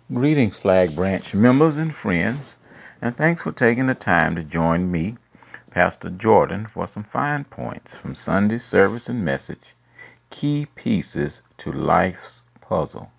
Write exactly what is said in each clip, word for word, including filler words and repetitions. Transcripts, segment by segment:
Greetings, Flag Branch members and friends, and thanks for taking the time to join me, Pastor Jordan, for some fine points from Sunday's service and message, Key Pieces to Life's Puzzle.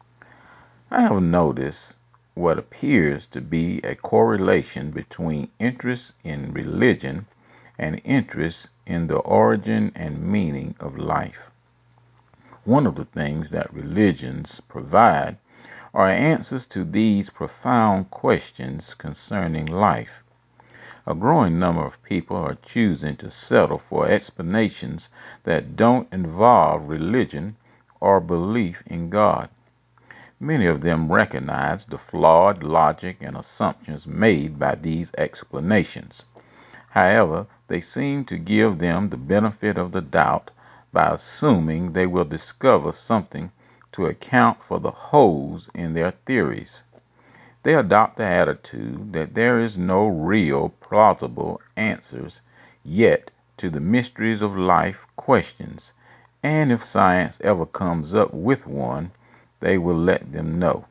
I have noticed what appears to be a correlation between interest in religion and interest in the origin and meaning of life. One of the things that religions provide are answers to these profound questions concerning life. A growing number of people are choosing to settle for explanations that don't involve religion or belief in God. Many of them recognize the flawed logic and assumptions made by these explanations. However, they seem to give them the benefit of the doubt by assuming they will discover something to account for the holes in their theories. They adopt the attitude that there is no real plausible answers yet to the mysteries of life questions, and if science ever comes up with one, they will let them know.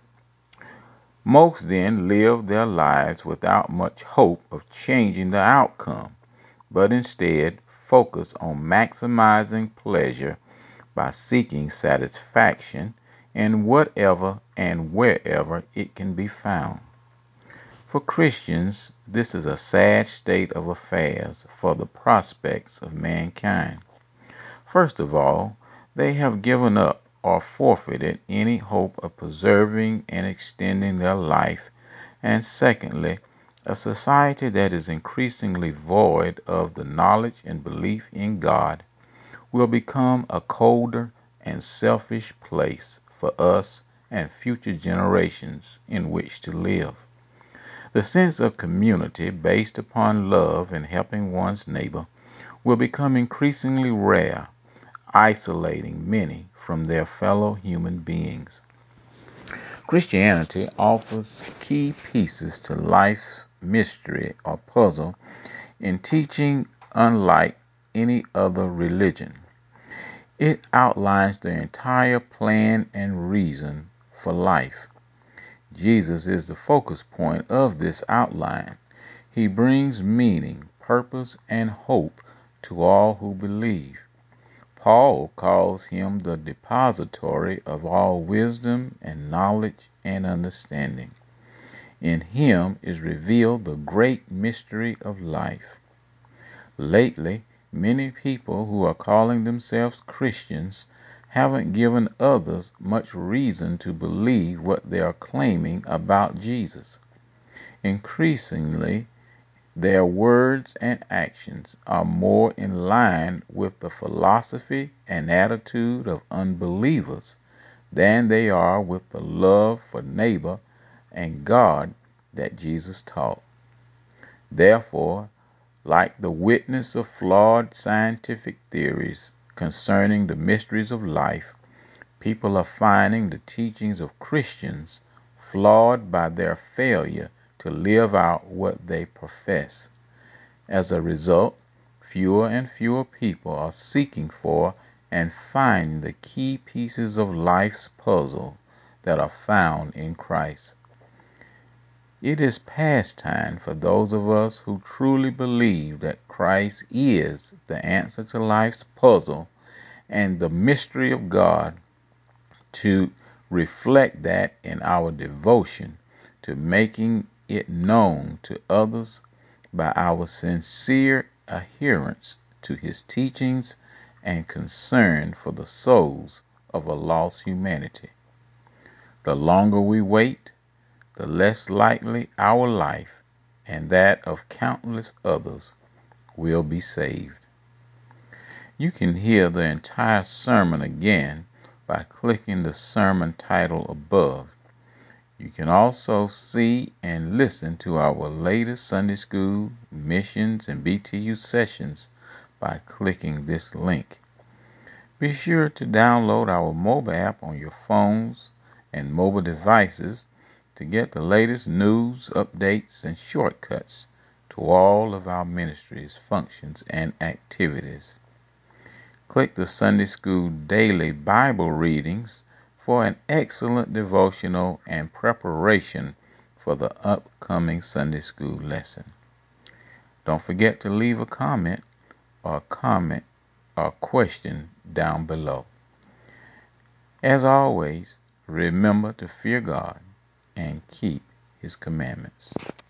Most then live their lives without much hope of changing the outcome, but instead focus on maximizing pleasure by seeking satisfaction in whatever and wherever it can be found. For Christians, this is a sad state of affairs for the prospects of mankind. First of all, they have given up or forfeited any hope of preserving and extending their life, and secondly, a society that is increasingly void of the knowledge and belief in God will become a colder and selfish place for us and future generations in which to live. The sense of community based upon love and helping one's neighbor will become increasingly rare, isolating many from their fellow human beings. Christianity offers key pieces to life's mystery or puzzle in teaching unlike any other religion. It outlines the entire plan and reason for life. Jesus is the focus point of this outline. He brings meaning, purpose, and hope to all who believe. Paul calls him the depository of all wisdom and knowledge and understanding. In him is revealed the great mystery of life. Lately, many people who are calling themselves Christians haven't given others much reason to believe what they are claiming about Jesus. Increasingly, their words and actions are more in line with the philosophy and attitude of unbelievers than they are with the love for neighbor and God that Jesus taught. Therefore, like the witness of flawed scientific theories concerning the mysteries of life, people are finding the teachings of Christians flawed by their failure to live out what they profess. As a result, fewer and fewer people are seeking for and finding the key pieces of life's puzzle that are found in Christ. It is past time for those of us who truly believe that Christ is the answer to life's puzzle and the mystery of God to reflect that in our devotion to making it known to others by our sincere adherence to his teachings and concern for the souls of a lost humanity. The longer we wait, the less likely our life and that of countless others will be saved. You can hear the entire sermon again by clicking the sermon title above. You can also see and listen to our latest Sunday School, Missions, and B T U sessions by clicking this link. Be sure to download our mobile app on your phones and mobile devices to get the latest news, updates, and shortcuts to all of our ministries, functions, and activities. Click the Sunday School Daily Bible Readings for an excellent devotional and preparation for the upcoming Sunday school lesson. Don't forget to leave a comment or comment or question down below. As always, remember to fear God and keep His commandments.